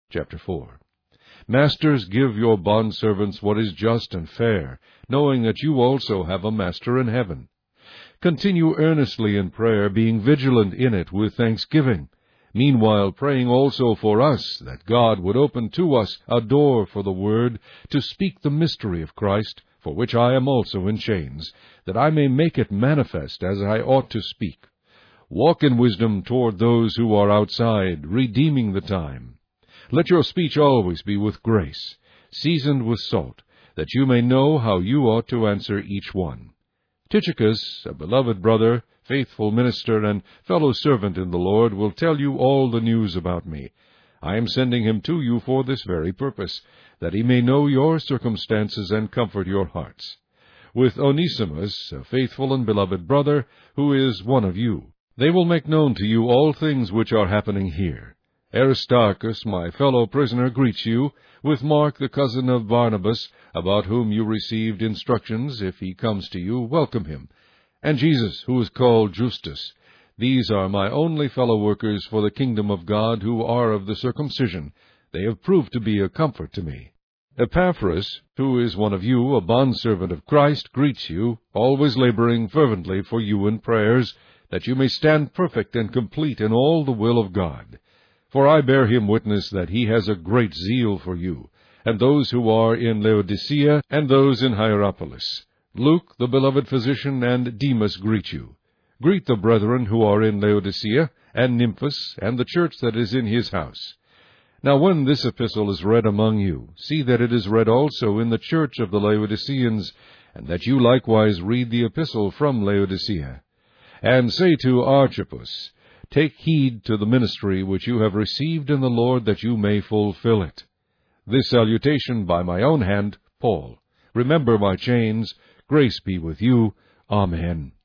Chapter 4. Masters, give your bondservants what is just and fair, knowing that you also have a Master in heaven. Continue earnestly in prayer, being vigilant in it with thanksgiving, meanwhile praying also for us, that God would open to us a door for the word, to speak the mystery of Christ, for which I am also in chains, that I may make it manifest as I ought to speak. Walk in wisdom toward those who are outside, redeeming the time. Let your speech always be with grace, seasoned with salt, that you may know how you ought to answer each one. Tychicus, a beloved brother, faithful minister, and fellow servant in the Lord, will tell you all the news about me. I am sending him to you for this very purpose, that he may know your circumstances and comfort your hearts. With Onesimus, a faithful and beloved brother, who is one of you, they will make known to you all things which are happening here. Aristarchus, my fellow prisoner, greets you, with Mark, the cousin of Barnabas, about whom you received instructions. If he comes to you, welcome him. And Jesus, who is called Justus. These are my only fellow workers for the kingdom of God, who are of the circumcision. They have proved to be a comfort to me. Epaphras, who is one of you, a bondservant of Christ, greets you, always laboring fervently for you in prayers, that you may stand perfect and complete in all the will of God. For I bear him witness that he has a great zeal for you, and those who are in Laodicea, and those in Hierapolis. Luke, the beloved physician, and Demas greet you. Greet the brethren who are in Laodicea, and Nymphas, and the church that is in his house. Now when this epistle is read among you, see that it is read also in the church of the Laodiceans, and that you likewise read the epistle from Laodicea. And say to Archippus, take heed to the ministry which you have received in the Lord, that you may fulfill it. This salutation by my own hand, Paul. Remember my chains. Grace be with you. Amen.